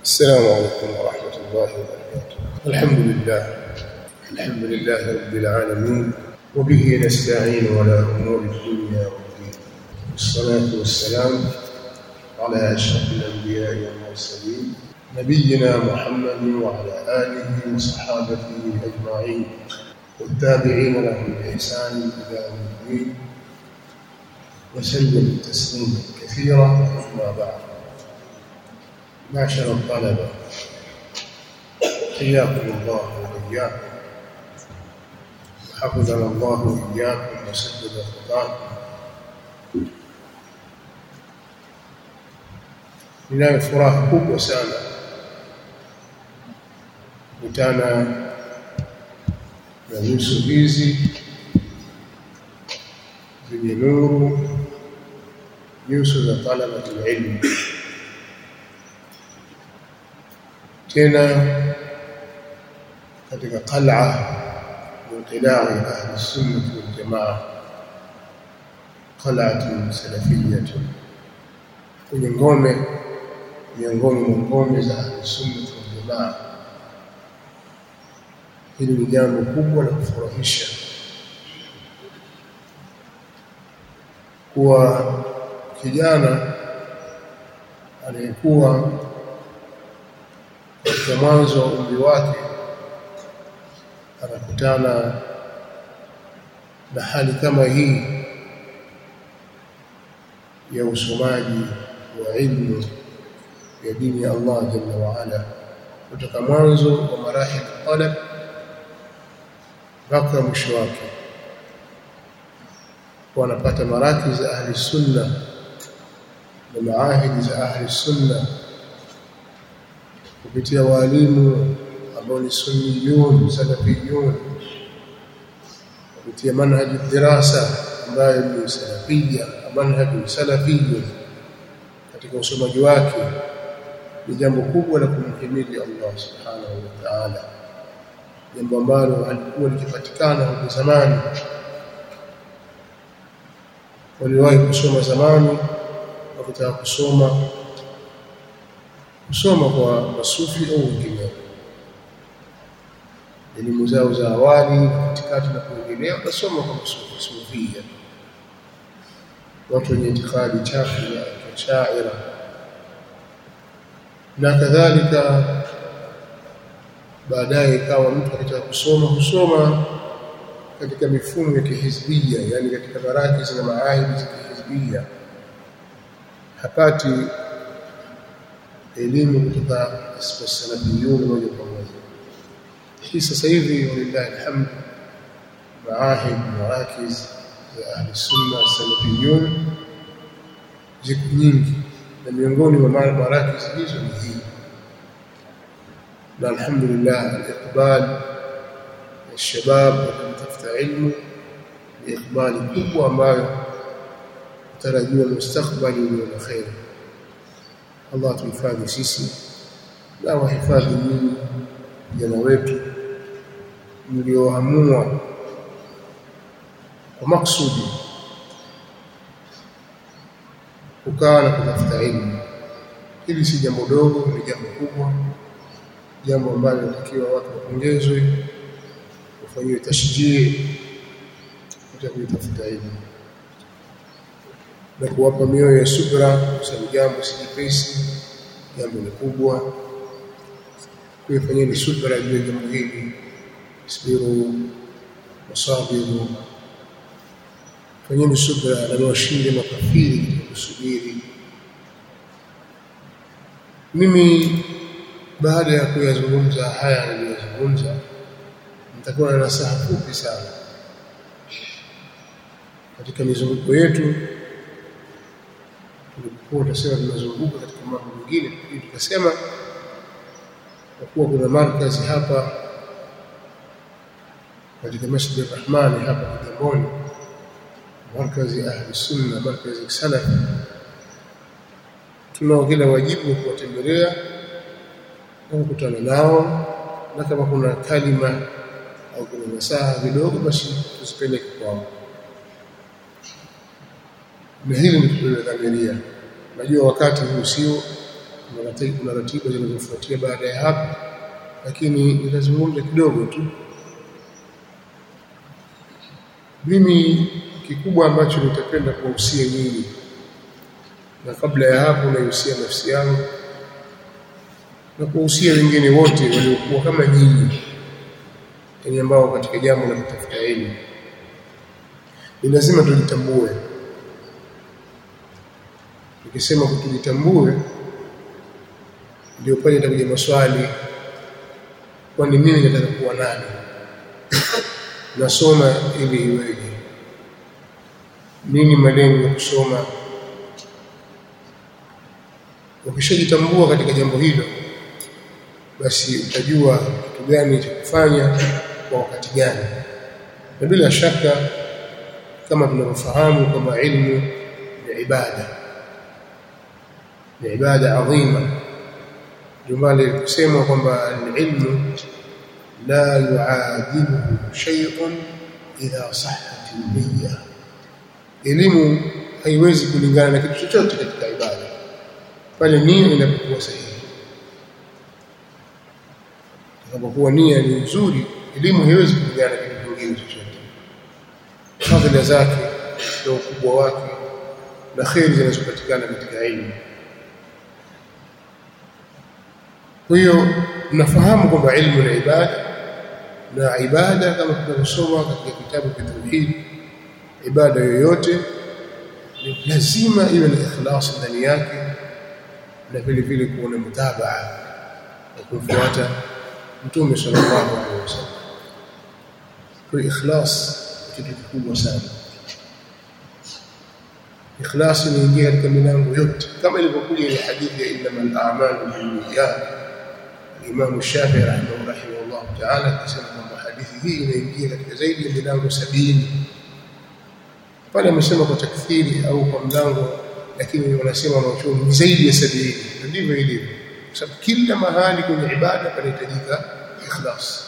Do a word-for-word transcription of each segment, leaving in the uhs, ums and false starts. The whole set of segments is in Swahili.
السلام عليكم ورحمة الله وبركاته. الحمد لله الحمد لله رب العالمين، وبه نستعين على أمور الدنيا والدين، والصلاة والسلام على أشرف الأنبياء والمرسلين نبينا محمد وعلى آله وصحابته أجمعين والتابعين لهم بإحسان إلى يوم الدين، وسلم تسليما كثيرا. أما بعد، معشر الطلبة، حياكم الله وإياكم، وحفظنا الله وإياكم وسدد خطاكم. ninayo furaha kubwa sana kukutana na nyuso hizi zenye nuru, nyuso za talabatul ilm, tena katika qal'a min qila'i ahli sunnah wal jamaa, qal'atun salafiyyatun, kwenye ngome miongoni mwa ngome za ahli sunnah wal jamaa. Hili ni jambo kubwa la kufurahisha kuwa kijana aliyekuwa katika mwanzo wa umri wake anakutana na hali kama hii ya usomaji wa ilmu ya dini ya Allah jalla wa ala, kutoka mwanzo wa marahil talab mpaka mwisho wake, wanapata maraki za ahli sunna na maahidi za ahli sunna kupitia walimu ambao ni sunniyun salafiyun, kupitia manhaji dirasa ambayo ni salafia, manhaji salafiyun katika usomaji wake. Ni jambo kubwa la kumhimidi Allah subhanahu wa ta'ala, jambo ambalo halikuwa likipatikana hapo zamani. Waliwahi kusoma zamani, wakitaka kusoma kusoma kwa masufi au wengine, elimu zao za awali katikati na kuendelea wakasoma kwa masufi sufia, watu wenye itikadi chafu ya Ash'ari na kadhalika. Baadaye ikawa mtu akitaka kusoma kusoma katika mifumo ya kihizbia, yani katika maraki na maahidi za kihizbia, hapati elimu kutoka salafiyun moja kwa moja. Hii sasa hivi walillahi alhamd, maahid marakiz za ahli sunna salafiyun ziko nyingi, na miongoni mwa marakiz hizo ni hii. Na alhamdulillah al-iqbal ya shabab kutafuta ilmu ni iqbali kubwa ambayo tarajiwa mustakbali wa khair. Allah tuhifadhi sisi na wahifadhi nyinyi vijana wetu mlioamua kwa maksudi kukaa na kutafuta elimu. Hili si jambo dogo, ni jambo kubwa, jambo ambalo linatakiwa watu wapongezwe, wafanyiwe tashjii katika kutafuta elimu na kuwapa mioyo ya subra, kwa sababu jambo si jepesi, jambo ni kubwa. Kufanyeni subra juu ya jambo hili, isbiru wasabiru, fanyeni subra na washinde makafiri katika kusubiri. Mimi baada ya kuyazungumza haya niliyozungumza, nitakuwa na nasaha fupi sana. Katika mizunguko yetu tulikuwa tunasema tunazunguka katika mambo mengine, tukasema kwa kuwa kuna markazi hapa katika Masjid Ar-Rahmani hapa Kigamboni, markazi ahli sunna, markazi salaf, tunao kila wajibu wa kuwatembelea na kukutana nao, na kama kuna kalima au kuna nasaha vidogo basi tusipeleke kwao. Na hili ni tulilodhamiria. Najua wakati huu sio kuna ratiba zinazofuatia baada ya hapo, lakini nitazungumza kidogo tu. Mimi kikubwa ambacho nitapenda kuwahusia nyinyi, na kabla ya hapo nahusia nafsi yangu na kuwahusia wengine wote waliokuwa kama nyinyi, yani ambao katika jambo la kutafuta elimu, ni lazima tujitambue. Nikisema kutujitambue, ndio pale itakuja maswali, kwani mimi nataka kuwa nani? Nasoma ili iweje? Nini malengo ya kusoma? Ukishajitambua katika jambo hilo, basi utajua kitu gani cha kufanya kwa wakati gani. Na bila shaka kama tunavyofahamu kama ilmu ni ibada, ni ibada adhima. Jumali kusema kwamba al-ilmu la yuadiluhu shay'un idha sahhat an-niyya. Elimu haiwezi kulingana na kitu chochote katika ibada pale nia inapokuwa sahihi. Inapokuwa nia ni nzuri, elimu haiwezi kulingana na kitu kingine chochote. Fadhila zake na ukubwa wake na khairi zinazopatikana katika elimu. Kwa hiyo mnafahamu kwamba ilmu ni ibada, na ibada kama tunavyosoma katika kitabu cha tauhid, ibada yoyote ni lazima iwe na ikhlas ndani yake, na vile vile kuona mutabaa na kufuata Mtume sallallahu alaihi wasallam. Kwa ikhlas ni kitu kikubwa sana. Ikhlas inaingia katika milango yote, kama ilivyokuja ile hadithi ya innamal a'malu binniyat. Imam Shafi'i rahimahullah ta'ala akisema kwamba hadithi hii inaingia katika zaidi ya milango sabini. Pale amesema kwa takthiri au kwa mlango, lakini wanasema wanachuoni ni zaidi ya sabini. Ndivyo ilivyo, kwa sababu kila mahali kwenye ibada panahitajika ikhlas.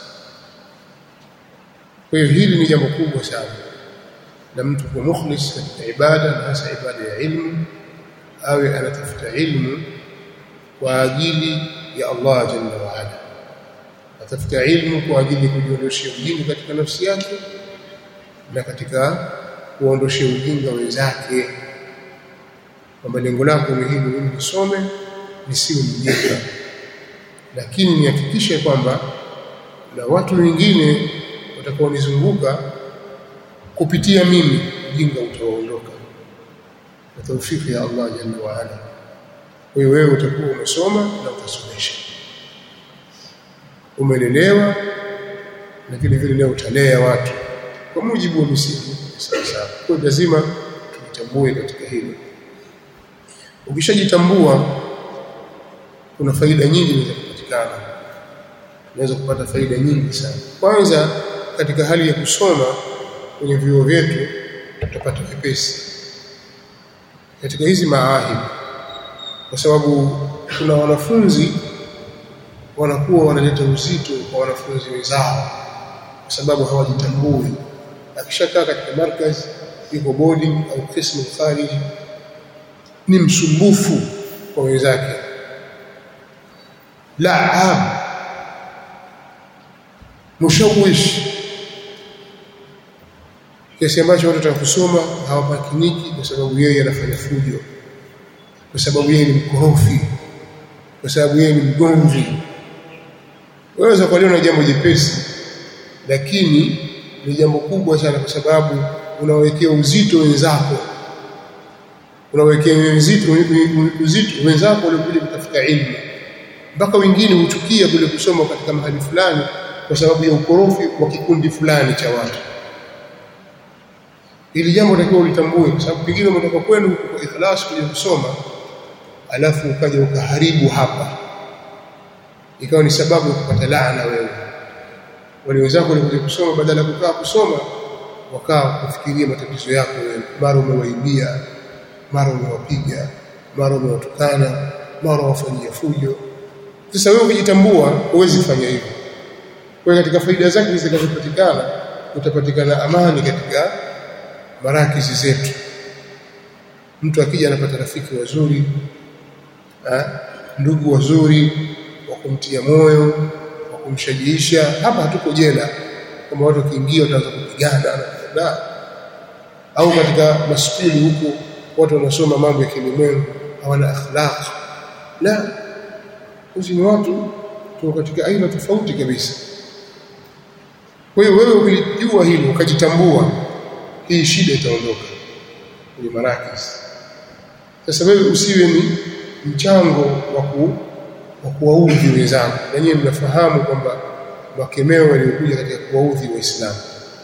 Kwa hiyo hili ni jambo kubwa sana, na mtu kuwa mukhlis katika ibada, na hasa ibada ya ilmu, awe anatafuta ilmu kwa ajili ya Allah jalla wa ala. Atafuta ilmu kwa ajili ya kujiondoshia ujinga katika nafsi yake na katika kuondoshia ujinga wenzake. Kwamba lengo lako ni hili, mimi nisome nisiwe mjinga, lakini nihakikishe kwamba na watu wengine watakaonizunguka kupitia mimi ujinga utaondoka, na taufiki ya Allah jalla wa ala. Kwa hiyo wewe utakuwa umesoma na utasomesha, umelelewa, na vile vile leo utalea watu kwa mujibu wa misingi sawa sawa. Kwa hiyo lazima tujitambue katika hilo. Ukishajitambua, kuna faida nyingi zinazopatikana. Unaweza kupata faida nyingi sana. Kwanza, katika hali ya kusoma kwenye vyuo vyetu tutapata wepesi katika hizi maahidi, kwa sababu kuna wanafunzi wanakuwa wanaleta uzito kwa wanafunzi wenzao kwa sababu hawajitambui. Akishakaa katika markaz, yuko boarding au qismu khariji, ni msumbufu kwa wenzake, laab, mushawish, kiasi ambacho watu watakusoma hawapakiniki kwa sababu yeye anafanya fujo, kwa sababu yeye ni mkorofi, kwa sababu yeye ni mgomvi. Waweza kuliona jambo jepesi, lakini ni jambo kubwa sana, kwa sababu unawekea uzito wenzako, unawekea uzito uzito wenzako waliokuja kutafuta elimu, mpaka wengine huchukia kule kusoma katika mahali fulani kwa sababu ya ukorofi wa kikundi fulani cha watu. Ili jambo takiwa ulitambue, kwa sababu pengine umetoka kwenu kwa ikhlas kuja kusoma, alafu ukaja ukaharibu hapa, ikawa ni sababu ya kupata laana wewe. Wale wenzako walikuja kusoma, badala ya kukaa kusoma, wakaa kufikiria matatizo yako wewe. Mara umewaibia, mara umewapiga, mara umewatukana, mara wafanyia fujo. Sasa wewe ukijitambua huwezi kufanya hivyo. Kwa hiyo katika faida zake zitakazopatikana, utapatikana amani katika marakizi zetu. Mtu akija anapata rafiki wazuri, ha? ndugu wazuri wa kumtia moyo, wa kumshajiisha. Hapa hatuko jela kama watu wakiingia wataanza kupigana na au katika maskuli huko watu wanasoma mambo ya kilimwengu, hawana akhlaq. La, sisi ni watu tuko katika aina tofauti kabisa. Kwa hiyo wewe ukijua hilo ukajitambua, hii shida itaondoka kwenye marakis. Sasa wewe usiwe ni mchango wa wa kuwaudhi wenzako. Na nyinyi mnafahamu kwamba makemeo yaliokuja katika kuwaudhi Waislamu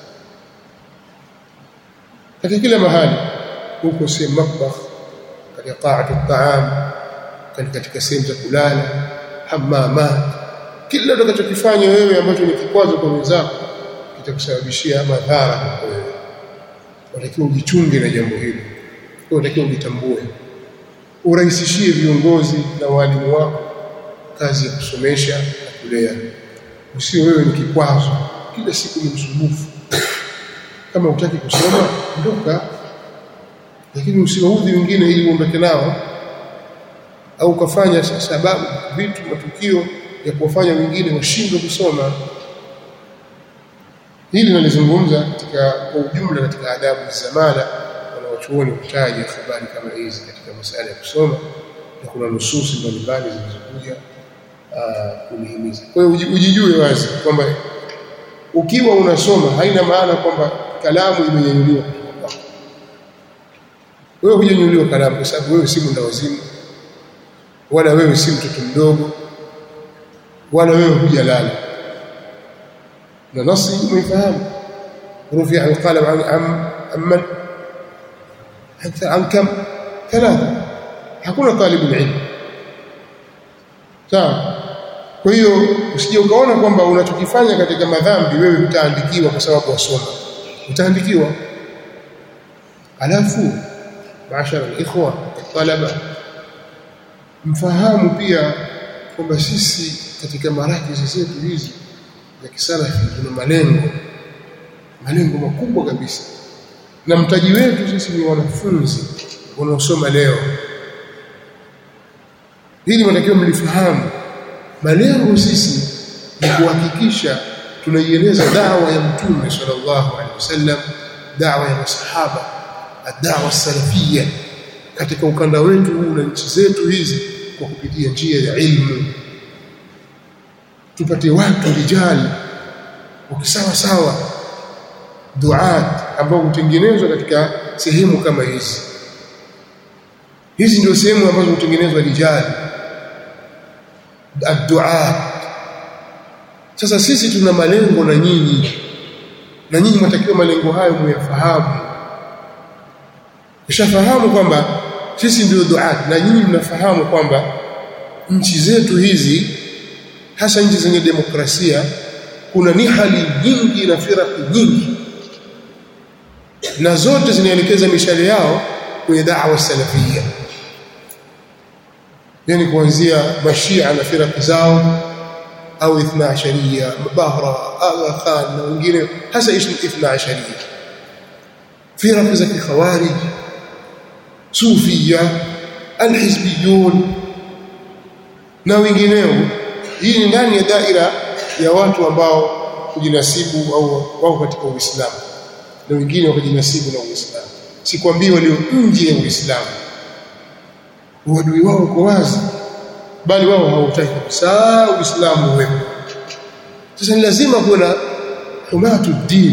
katika kila mahali, huko sehemu makbah, katika qaatu at-ta'am, katika sehemu za kulala, hammamat, kila utakachokifanya wewe ambacho ni kikwazo kwa wenzako kitakusababishia madhara kwa wewe. Unatakiwa ujichunge na jambo hilo. Unatakiwa ujitambue, urahisishie viongozi na walimu wako kazi ya kusomesha na kulea. Usio wewe ni kikwazo, kila siku ni msumbufu. Kama hutaki kusoma, ondoka, lakini usiwaudhi wengine ili uondoke nao, au ukafanya sababu vitu matukio ya kuwafanya wengine washindwe kusoma. Hili nalizungumza katika kwa ujumla katika adabu zamana, wanawachuoni kutaja habari kama hizi katika masuala ya kusoma, na kuna nususi mbalimbali zilizokuja kunihimiza. Kwa hiyo ujijue wazi kwamba ukiwa unasoma haina maana kwamba kalamu imenyanyuliwa kutoka kwako. Wewe hujanyanyuliwa kalamu kwa sababu wewe si mwenda wazimu, wala wewe si mtoto mdogo, wala wewe hujalala. Na nasi umefahamu, rufi'a al-qalam an amman hatta an kam thalatha, hakuna talibu ilmu. Sawa? Kwa hiyo usije ukaona kwamba unachokifanya katika madhambi wewe utaandikiwa kwa sababu wasoma. Utaandikiwa. Alafu maashara al-ikhwa talaba, mfahamu pia kwamba sisi katika marakizi zetu hizi za kisalafi tuna malengo malengo makubwa kabisa, na mtaji wetu sisi ni wanafunzi wanaosoma leo. Hili mnatakiwa mlifahamu. Malengo sisi ni kuhakikisha tunaieleza da'wa ya Mtume sallallahu alaihi wasallam, da'wa ya masahaba, ad-da'wa salafiyya katika ukanda wetu huu na nchi zetu hizi, kwa kupitia njia ya ilmu. Tupate watu rijali wakisawa sawa, duat ambao hutengenezwa katika sehemu kama hizi. Hizi ndio sehemu ambazo hutengenezwa rijali ad-duat. Sasa sisi tuna malengo na nyinyi, na nyinyi mnatakiwa malengo hayo muyafahamu. Ushafahamu kwamba sisi ndio duat, na nyinyi mnafahamu kwamba nchi zetu hizi, hasa nchi zenye demokrasia, kuna nihali nyingi na firaki nyingi, na zote zinaelekeza mishale yao kwenye da'wa salafia. Yani kuanzia mashia na firaki zao, au ithna asharia, Bahra, Aga Khan na wengine, hasa ithna asharia, firaki za kikhawarij, sufia, alhizbiyun na wengineo. Hii ni ndani ya daira ya watu ambao kujinasibu au wao katika Uislamu, na wengine wakijinasibu na Uislamu. Sikwambii walio nje ya Uislamu uadui wao uko wazi, bali wao hawataki kabisa Uislamu uwepo. Sasa ni lazima kuwe na humatu dini,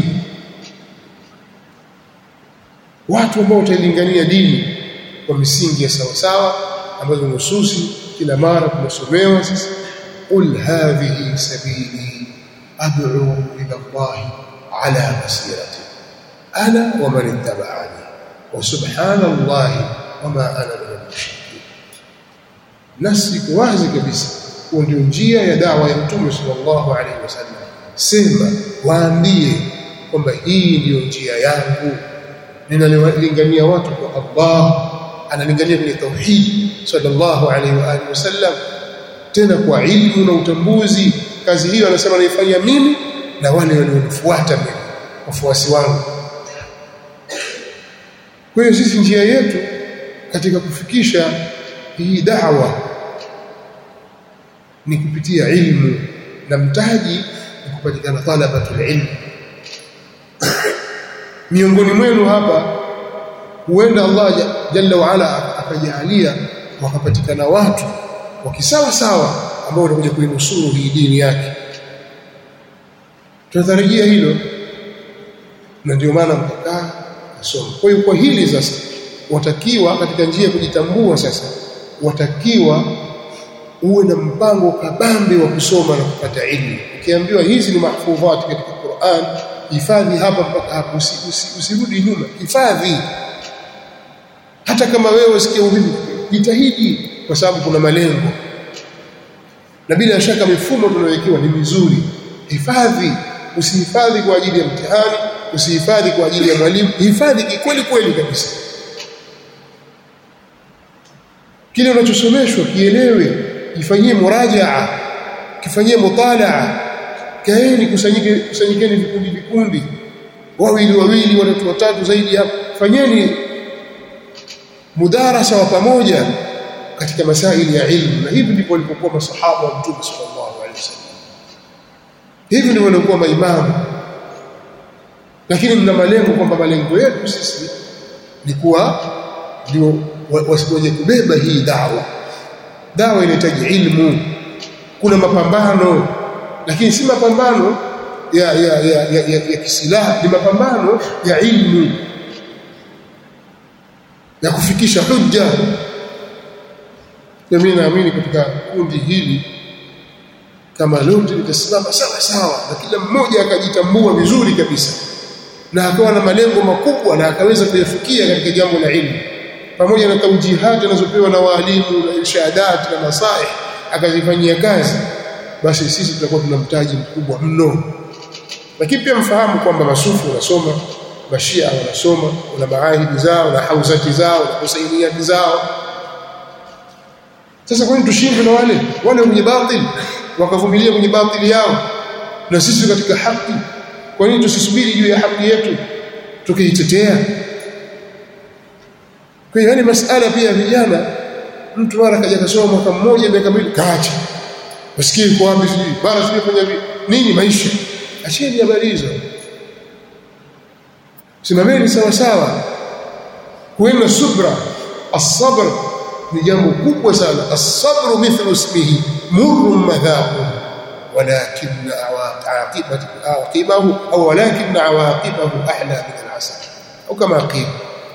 watu ambao watalingania dini kwa misingi ya sawa sawa, ambazo nususi kila mara tunasomewa sisi. Qul hadhihi sabili ad'u ila Allah ala basirati ana wa man ittaba'ani wa subhanallahi wa ma ana min al-mushrikin. Nasi kwa wazi kabisa, kwa ndio njia ya dawa ya Mtume sallallahu alaihi wasallam. Sema, waambie kwamba hii ndio njia yangu, ninalingania watu kwa Allah, analingania kwenye tauhid sallallahu alaihi wa alihi wasallam, tena kwa ilmu na utambuzi. Kazi hiyo anasema naifanya mimi na wale walionifuata mimi, wafuasi wangu. Kwa hiyo sisi njia yetu katika kufikisha hii da'wa ni kupitia ilmu, na mtaji ni kupatikana talabatul ilm. Miongoni mwenu hapa huenda Allah jalla wa ala akajalia wakapatikana watu wakisawa sawa ambao watakuja kuinusuru hii dini yake. Tunatarajia hilo, na ndio maana mtakaa kusoma. Kwa hiyo kwa hili sasa watakiwa katika njia ya kujitambua, sasa watakiwa uwe na mpango kabambe wa kusoma na kupata elimu. Ukiambiwa hizi ni mahfudhat katika Qur'an, hifadhi hapa mpaka hapo, usirudi nyuma, hifadhi. Hata kama wewe usikie uvivu, jitahidi, kwa sababu kuna malengo. Na bila shaka mifumo tunayowekewa ni mizuri. Hifadhi, usihifadhi kwa ajili ya mtihani, usihifadhi kwa ajili ya mwalimu, hifadhi kweli kweli kabisa. Kile unachosomeshwa kielewe, ifanyie murajaa, kifanyie mutalaa. Kaeni kusanyike, kusanyikeni vikundi vikundi, wawili wawili, watatu watatu, zaidi hapo. Fanyeni mudarasa wa pamoja katika masaili ya ilmu. Na hivi ndivyo walipokuwa masahaba wa Mtume sallallahu alaihi wasallam, hivi ndivyo walikuwa maimamu. Lakini mna malengo, kwamba malengo yetu sisi ni kuwa ndio wasije kubeba hii dawa. Dawa inahitaji ilmu, kuna mapambano, lakini si mapambano ya ya ya ya, ya, ya kisilaha, ni mapambano ya ilmu, ya kufikisha hujja. Na mimi naamini katika kundi hili, kama lote litasimama sawa sawa na kila mmoja akajitambua vizuri kabisa na akawa na malengo makubwa na akaweza kuyafikia katika jambo la ilmu, pamoja na tawjihati anazopewa na walimu na irshadat na nasaih, akazifanyia kazi, basi sisi tutakuwa tuna mtaji mkubwa mno. Lakini pia mfahamu kwamba masufu wanasoma, mashia wanasoma, wana maahidi zao na hauzati zao na husainiyati zao. Sasa kwa nini tushindwe na wale wale wenye batil, wakavumilia kwenye batili yao, na sisi katika haki? Kwa nini tusisubiri juu ya haki yetu tukiitetea? Kwa hiyo ni masala pia vijana, mtu mara kaja kasoma mwaka mmoja miaka miwili kaacha, usikie kwa wapi sijui bara sijui kwenye nini maisha. Acheni habari hizo, simameni sawa sawa, kuweni na subra. As-sabr ni jambo kubwa sana. As-sabru mithlu ismihi murrun madhaqu walakin aqibatu aqibahu au walakin awaqibahu ahla min al-asal au kama qila.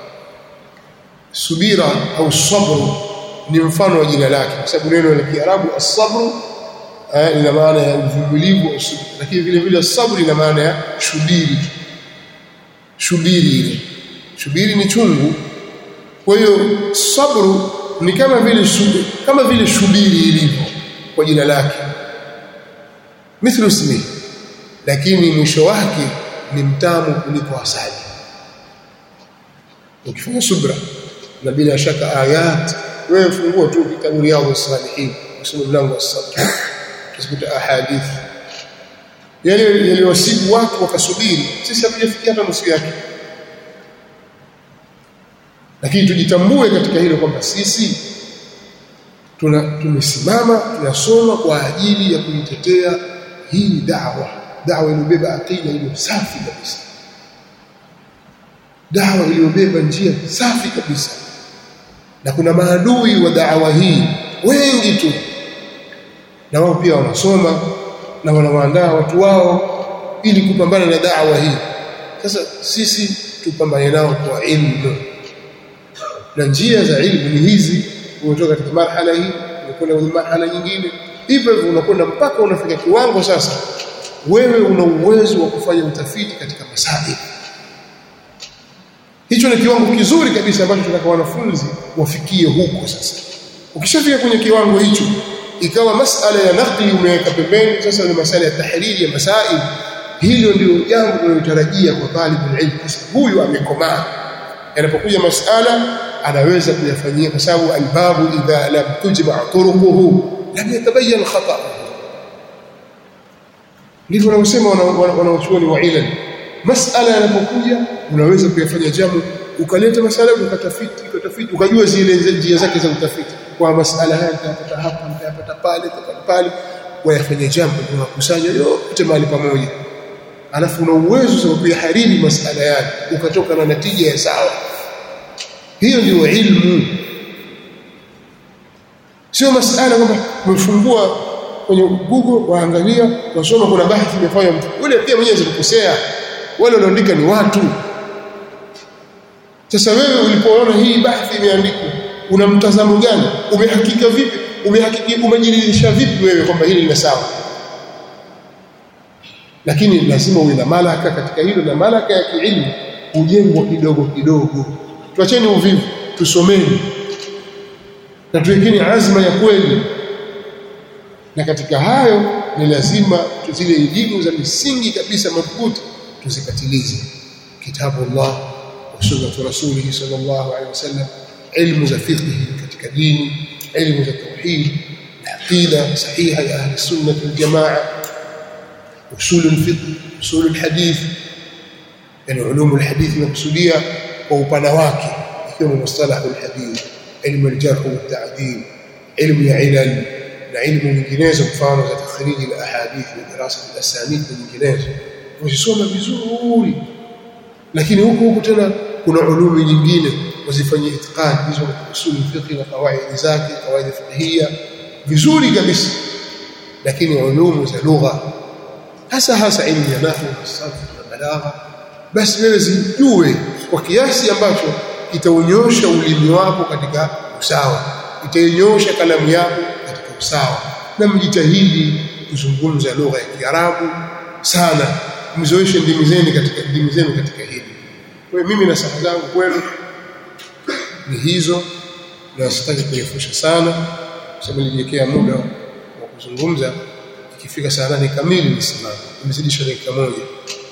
Subira au sabru ni mfano wa jina lake, kwa sababu neno la Kiarabu as-sabru ina maana ya uvumilivu, lakini vile vile as-sabru ina maana ya shubiri. Shubiri ile shubiri ni chungu. Kwa hiyo sabru ni kama vile shubiri, kama vile shubiri ilivyo kwa jina lake, mithlu ismi, lakini mwisho wake ni mtamu kuliko asali. Ukifanya subra, na bila shaka ayat, wewe fungua tu kitabu Riyadhus Salihin, usome mlango wa sabr, utakuta ahadith yale yaliyowasibu watu wakasubiri. Sisi hatujafikia hata nusu yake, lakini tujitambue katika hilo kwamba sisi tuna tumesimama tunasoma kwa ajili ya kuitetea hii da'wa, da'wa iliyobeba aqida iliyo safi kabisa, da'wa iliyobeba njia safi kabisa. Na kuna maadui wa da'wa hii wengi tu, na wao pia wanasoma na wanawaandaa watu wao ili kupambana na da'wa hii. Sasa sisi tupambane nao kwa ilmu, na njia za ilmu ni hizi. Unatoka katika marhala hii unakwenda kwenye marhala nyingine, hivyo hivyo unakwenda mpaka unafika kiwango sasa wewe una uwezo wa kufanya utafiti katika masaili. Hicho ni kiwango kizuri kabisa ambacho tunataka wanafunzi wafikie huko. Sasa ukishafika kwenye kiwango hicho, ikawa masala ya naqli umeweka pembeni, sasa ni masala ya tahriri ya masail. Hilo ndio jambo tunalotarajia kwa talibul ilm. Huyu amekomaa, yanapokuja masala anaweza kuyafanyia, kwa sababu albabu idha lam tujma' turuquhu lam yatabayyan khata'uhu. Ndivyo wanaosema wanaochuoni wa ilmu. Masala yanapokuja unaweza kuyafanya jamu, ukaleta masala ukatafiti, ukatafiti ukajua zile njia zake za utafiti. kwa masala haya nitapata hapa nitapata pale nitapata pale wayafanya jambo kwa kusanya yote mahali pamoja, alafu una uwezo wa kuharibu masala yale ukatoka na natija ya sawa. Hiyo ndio ilmu, sio masala kwamba umefungua kwenye Google waangalia wasoma kuna bahthi imefanya mtu ule pia mwenyewe zikukosea, wale wanaandika ni watu. Sasa wewe ulipoona hii bahthi imeandikwa una mtazamo gani? Umehakika vipi? Umehakiki umejiridhisha vipi wewe kwamba hili ni sawa? Lakini lazima uwe na malaka katika hilo, na malaka ya kielimu ujengwa kidogo kidogo. Tuacheni uvivu, tusomeni na tuwekeni azma ya kweli. Na katika hayo ni lazima zile elimu za misingi kabisa madhubuti tuzikatilize. Kitabu Allah wa sunnatu rasulih sallallahu alaihi wasallam, ilmu za fiqh katika dini, ilmu za tauhid, aqida sahiha ya ahli sunnah wal jamaa, usul al-fiqh, usul al-hadith, yani ulum al-hadith nakusudia kwa upana wake, ikiwa mustalah al-hadith, ilmu al-jarh wa at-ta'dil, ilmu ya ilal na ilmu nyinginezo, mfano za takhriji al-ahadith na dirasa al-asanid na nyinginezo, usisome vizuri. Lakini huko huko tena kuna ulumu nyingine wazifanyie itiqad hizo kwa usul fiqh na kawaida zake, kawaida fiqhia vizuri kabisa. Lakini ulumu za lugha, hasa hasa ilmu ya nahwu na sarf na balagha, basi wewe zijue kwa kiasi ambacho kitaunyosha ulimi wako katika usawa, itainyosha kalamu yako katika usawa. Na mjitahidi kuzungumza lugha ya Kiarabu sana, mzoeshe ndimi zenu katika ndimi zenu katika hili. Kwa mimi na saha zangu kwenu ni hizo, na sitaki kurefusha sana kwa sababu nilijiwekea muda wa kuzungumza. Ikifika saa nane kamili nisimame, nimezidisha dakika moja.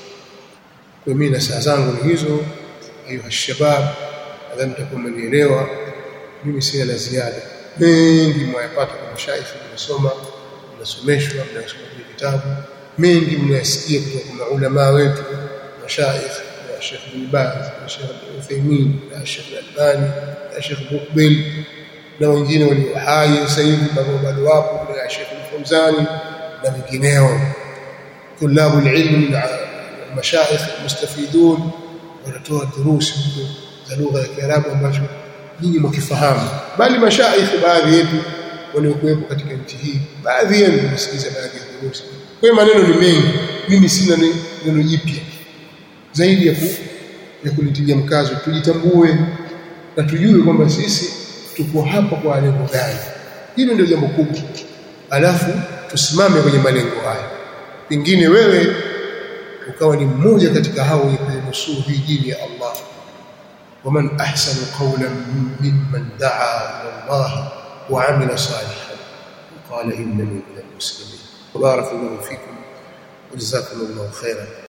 Kwa mimi na saha zangu ni hizo. Ayuha shabab, nadhani mtakuwa mmenielewa. Mimi sina la ziada, mengi mwayapata kwa mashaikh mnasoma, mnasomeshwa, mnasoma vitabu mengi mnasikia kutoka kwa ulama wetu, mashaikh ya Sheikh Ibn Baz, Sheikh Uthaymeen, Sheikh Al-Albani, Sheikh Muqbil na wengine walio hai sasa hivi bado wapo, na Sheikh Al-Fawzani na wengineo. Tulabu al-ilm na mashaikh mustafidun wanatoa durusi za lugha ya Kiarabu ambacho nyinyi mkifahamu, bali mashaikh baadhi yetu waliokuwepo katika nchi hii, baadhi yenu msikiza baadhi ya durusi. Kwa maneno ni mengi, mimi sina neno jipya zaidi ya ku, ya kulitilia mkazo. Tujitambue na tujue kwamba sisi tuko hapa kwa lengo gani. Hilo ndio jambo kubwa. Alafu tusimame kwenye malengo haya. Pengine wewe ukawa ni mmoja katika hao wenye kunusuru hii dini ya Allah. Waman ahsanu qawlan mimman daa ila Allah wa amila salihan qala innani minal muslimin. بارك الله فيكم وجزاكم الله خيرا.